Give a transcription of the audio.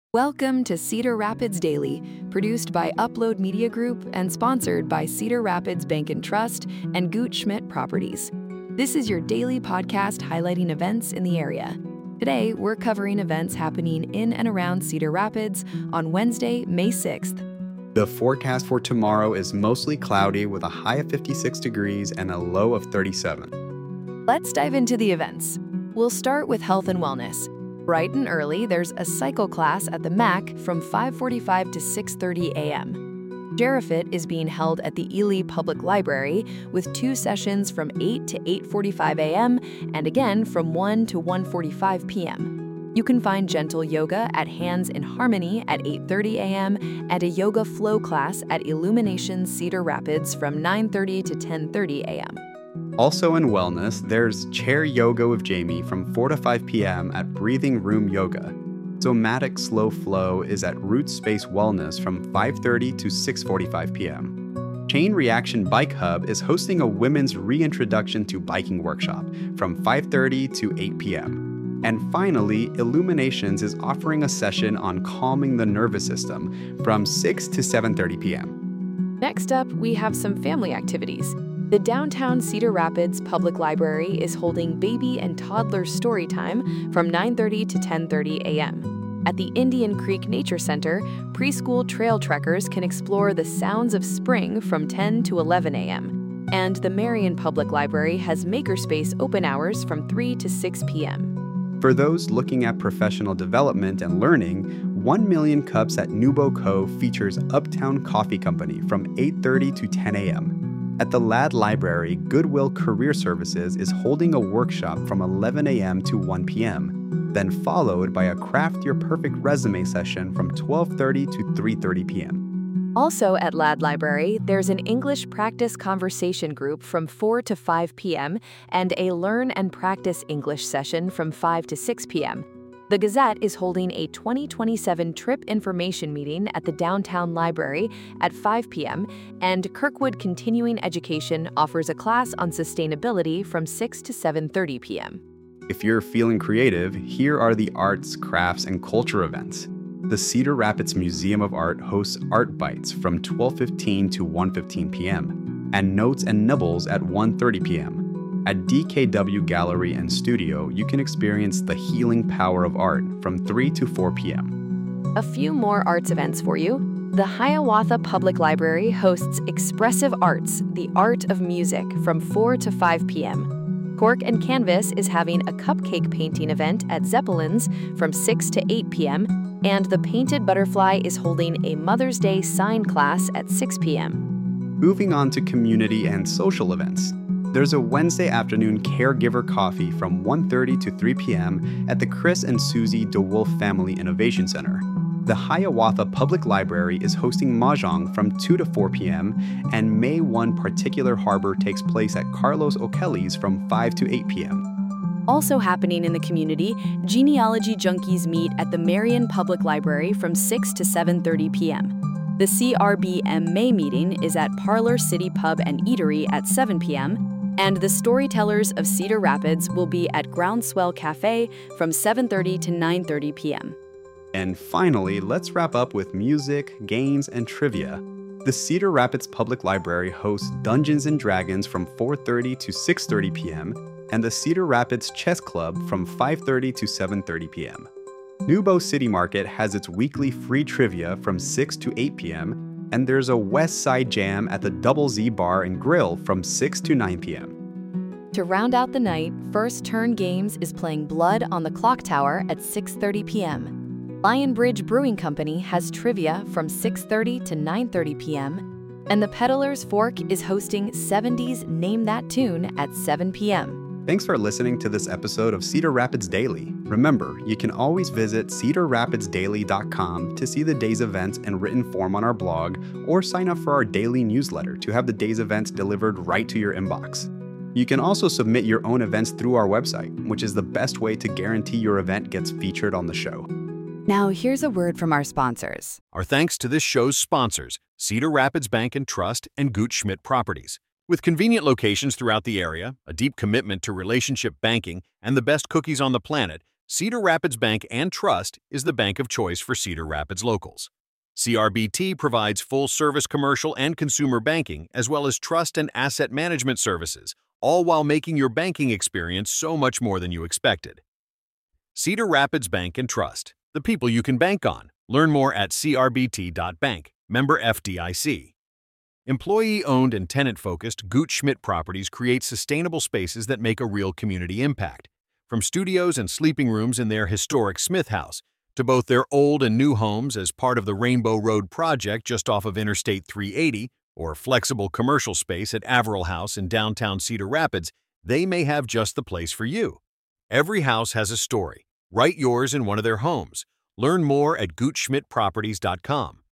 Welcome to Cedar Rapids Daily, produced by Upload Media Group and sponsored by Cedar Rapids Bank and Trust and Gutschmidt Properties. This is your daily podcast highlighting events in the area. Today, we're covering events happening in and around Cedar Rapids on Wednesday, May 6th. The forecast for tomorrow is mostly cloudy with a high of 56 degrees and a low of 37. Let's dive into the events. We'll start with health and wellness. Bright and early, there's a cycle class at the MAC from 5:45 to 6:30 a.m. Gerafit is being held at the Ely Public Library with 2 sessions from 8 to 8:45 a.m. and again from 1 to 1:45 p.m. You can find gentle yoga at Hands in Harmony at 8:30 a.m. and a yoga flow class at Illumination Cedar Rapids from 9:30 to 10:30 a.m. Also in wellness, there's chair yoga with Jamie from 4 to 5 p.m. at Breathing Room Yoga. Somatic Slow Flow is at Root Space Wellness from 5:30 to 6:45 p.m. Chain Reaction Bike Hub is hosting a women's reintroduction to biking workshop from 5:30 to 8 p.m. And finally, Illuminations is offering a session on calming the nervous system from 6 to 7:30 p.m. Next up, we have some family activities. The downtown Cedar Rapids Public Library is holding baby and toddler story time from 9:30 to 10:30 a.m. At the Indian Creek Nature Center, preschool trail trekkers can explore the sounds of spring from 10 to 11 a.m. And the Marion Public Library has Makerspace open hours from 3 to 6 p.m. For those looking at professional development and learning, 1 Million Cups at Nubo Cove features Uptown Coffee Company from 8:30 to 10 a.m. At the Ladd Library, Goodwill Career Services is holding a workshop from 11 a.m. to 1 p.m., then followed by a Craft Your Perfect Resume session from 12:30 to 3:30 p.m. Also at Ladd Library, there's an English practice conversation group from 4 to 5 p.m. and a Learn and Practice English session from 5 to 6 p.m. The Gazette is holding a 2027 trip information meeting at the Downtown Library at 5 p.m., and Kirkwood Continuing Education offers a class on sustainability from 6 to 7:30 p.m. If you're feeling creative, here are the arts, crafts, and culture events. The Cedar Rapids Museum of Art hosts Art Bites from 12:15 to 1:15 p.m. and Notes and Nibbles at 1:30 p.m. At DKW Gallery and Studio, you can experience the healing power of art from 3 to 4 p.m. A few more arts events for you. The Hiawatha Public Library hosts Expressive Arts, the Art of Music, from 4 to 5 p.m. Cork and Canvas is having a cupcake painting event at Zeppelin's from 6 to 8 p.m., and the Painted Butterfly is holding a Mother's Day sign class at 6 p.m. Moving on to community and social events. There's a Wednesday afternoon caregiver coffee from 1:30 to 3 p.m. at the Chris and Susie DeWolf Family Innovation Center. The Hiawatha Public Library is hosting Mahjong from 2 to 4 p.m., and May 1 Particular Harbor takes place at Carlos O'Kelly's from 5 to 8 p.m. Also happening in the community, genealogy junkies meet at the Marion Public Library from 6 to 7:30 p.m. The CRBM May meeting is at Parlor City Pub and Eatery at 7 p.m., and the Storytellers of Cedar Rapids will be at Groundswell Cafe from 7:30 to 9:30 p.m. And finally, let's wrap up with music, games, and trivia. The Cedar Rapids Public Library hosts Dungeons & Dragons from 4:30 to 6:30 p.m. and the Cedar Rapids Chess Club from 5:30 to 7:30 p.m. Nubo City Market has its weekly free trivia from 6 to 8 p.m., and there's a West Side Jam at the Double Z Bar and Grill from 6 to 9 p.m. To round out the night, First Turn Games is playing Blood on the Clock Tower at 6:30 p.m. Lion Bridge Brewing Company has trivia from 6:30 to 9:30 p.m. And the Peddler's Fork is hosting 70s Name That Tune at 7 p.m. Thanks for listening to this episode of Cedar Rapids Daily. Remember, you can always visit cedarrapidsdaily.com to see the day's events in written form on our blog, or sign up for our daily newsletter to have the day's events delivered right to your inbox. You can also submit your own events through our website, which is the best way to guarantee your event gets featured on the show. Now here's a word from our sponsors. Our thanks to this show's sponsors, Cedar Rapids Bank and Trust and Gutschmidt Properties. With convenient locations throughout the area, a deep commitment to relationship banking, and the best cookies on the planet, Cedar Rapids Bank and Trust is the bank of choice for Cedar Rapids locals. CRBT provides full-service commercial and consumer banking, as well as trust and asset management services, all while making your banking experience so much more than you expected. Cedar Rapids Bank and Trust, the people you can bank on. Learn more at crbt.bank, member FDIC. Employee-owned and tenant-focused Gooch Schmidt Properties create sustainable spaces that make a real community impact. From studios and sleeping rooms in their historic Smith House, to both their old and new homes as part of the Rainbow Road project just off of Interstate 380, or flexible commercial space at Averill House in downtown Cedar Rapids, they may have just the place for you. Every house has a story. Write yours in one of their homes. Learn more at goochschmidtproperties.com.